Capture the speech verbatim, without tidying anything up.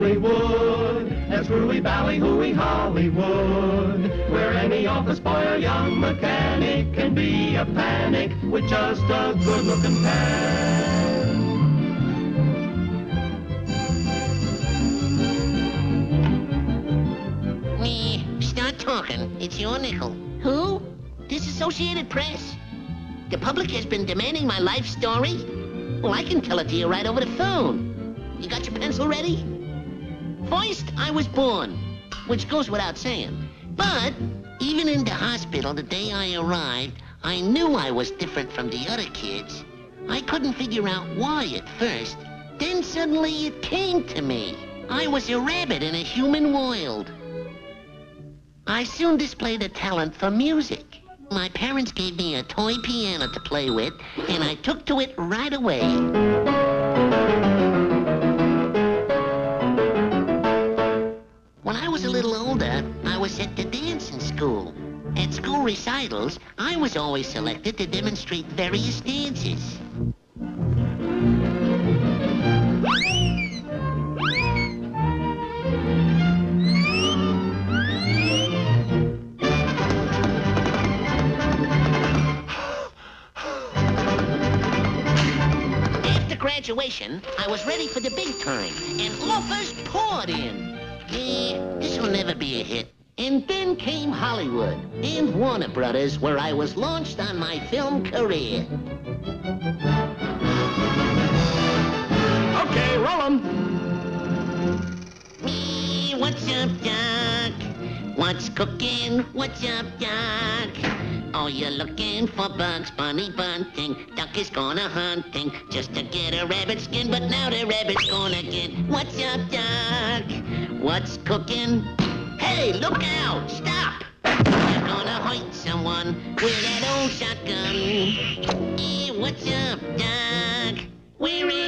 Hollywood, that's truly ballyhooing Hollywood, where any office boy or young mechanic can be a panic with just a good-looking pan. Me, start talking. It's your nickel. Who? Disassociated Press. The public has been demanding my life story? Well, I can tell it to you right over the phone. You got your pencil ready? First, I was born, which goes without saying. But even in the hospital the day I arrived, I knew I was different from the other kids. I couldn't figure out why at first. Then suddenly it came to me. I was a rabbit in a human world. I soon displayed a talent for music. My parents gave me a toy piano to play with, and I took to it right away. When I was a little older, I was sent to dancing school. At school recitals, I was always selected to demonstrate various dances. After graduation, I was ready for the big time, and offers poured in. Eh, this'll never be a hit. And then came Hollywood and Warner Brothers, where I was launched on my film career. Okay, roll 'em. Me, what's up, Doc? What's cooking? What's up, Doc? Oh, you're looking for Bugs Bunny bunting. Duck is gonna hunting just to get a rabbit skin, but now the rabbit's gonna get. What's up, Doc? What's cooking? Hey, look out! Stop! You're gonna hurt someone with that old shotgun. Hey, what's up, Doc? Where is